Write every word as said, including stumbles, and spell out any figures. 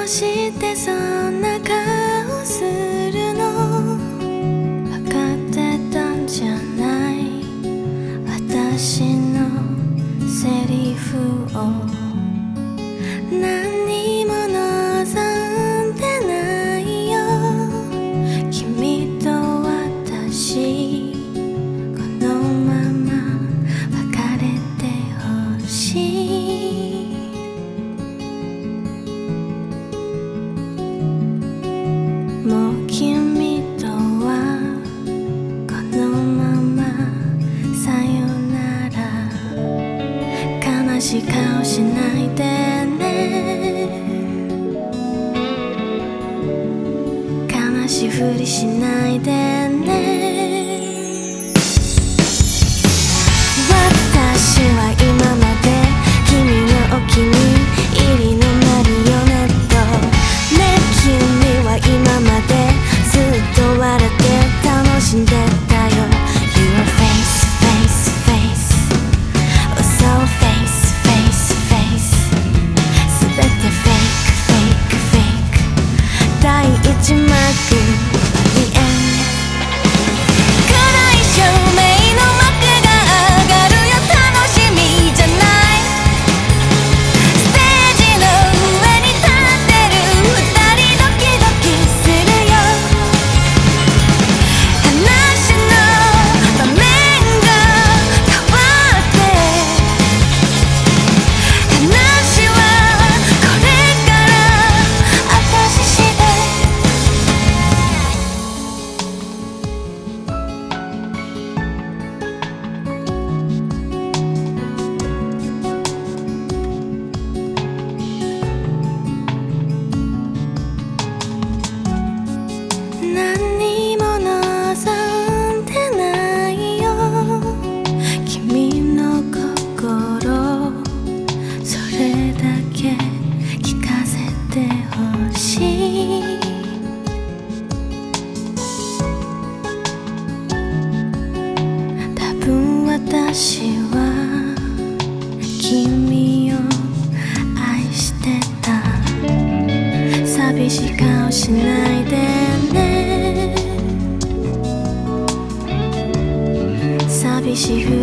うしてそんな顔するの？分かってたんじゃない？私のセリフを何にも望んでないよ。君と私このまま別れてほしい。もう君とはこのままさよなら。悲しい顔しないでね。悲しいふりしないでね。私は今まで君のお気に入りのマリオネットね。君は今までずっと笑って楽しんでたよ。 Your face, face, face Oh so face, face, face すべて fake, fake, fake 第一幕 The end 暗い照明の幕が上がるよ。楽しみじゃない。ステージの上に立ってる二人ドキドキするよ。話の場面が変わって話はこれから私次第。何にも望んでないよ。君の心それだけ聞かせてほしい。多分私は君を愛してた。寂しい顔しないでね。寂しいふ